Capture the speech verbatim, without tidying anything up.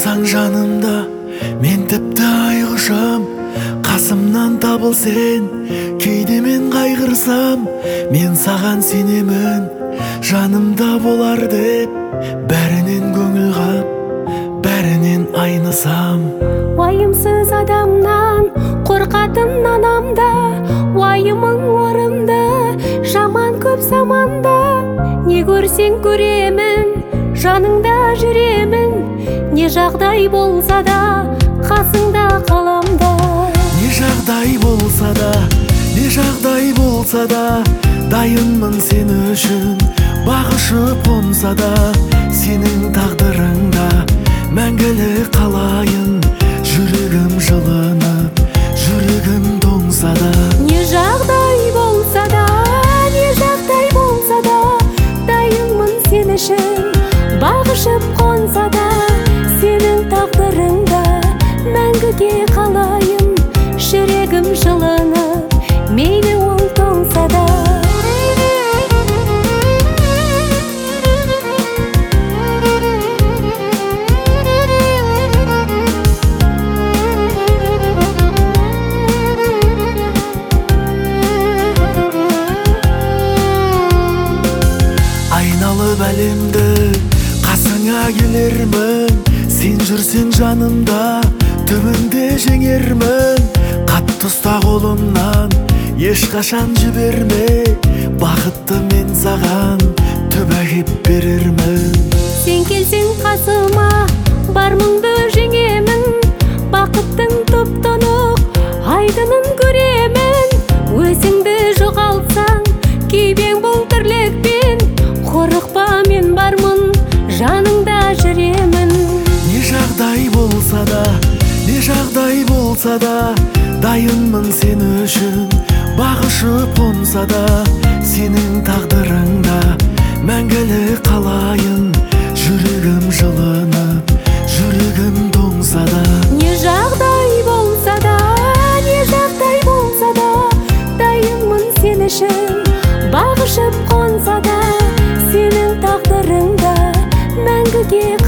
болсаң жанымда, мен тіпті айғышам. Қасымнан табыл сен, кейде мен қайғырсам, мен саған сенемін, жанымда болар деп. Бәрінен көңіл қап, бәрінен айнысам. Уайымсыз адамнан қорқатын анамда, уайымың орынды, жаман көп заманда. Не көрсең көремін, жаныңда жүремін, не жағдай болса да қасыңда қаламда. Не жағдай болса да, не жағдай болса да, дайынмын сен үшін. Бағышып қонса да, сенің тағдырыңда мәңгілік қалайын. Жүрегім жылынып, жүрегім тоңса да. Не жағдай болса да, не жағдай болса да, дайынмын сен үшін. Бағышып қонса да, сенің тағдырыңда мәңгіге қалайын. Жүрегім жылынып, мейлі ол тоңса да. Айналып әлемді қасыңа келермін, сен жүрсең жанымда, түбінде жеңермін. Қатты ұста қолымнан, ешқашан жіберме, бақытты мен саған түбәгеп берермін. Сен келсең қасыма, бар мұңды жеңемін, бақыттың тұп-тұнық айдынын көремін. Өзіңді жоғалтсаң, күйбең бұл тірлікпен, қорықпа мен бармын, жаныңда жүремін. Не жағдай болса да, не жағдай болса да, дайынмын сен үшін. Бағышып қонса да, сенің тағдырыңда мәңгілік қалайын. Жүрегім жылынып, жүрегім тоңса да. Не жағдай болса да, не жағдай болса да, дайынмын сен үшін. Бағышып қонса да, сенің тағдырыңда мәңгіге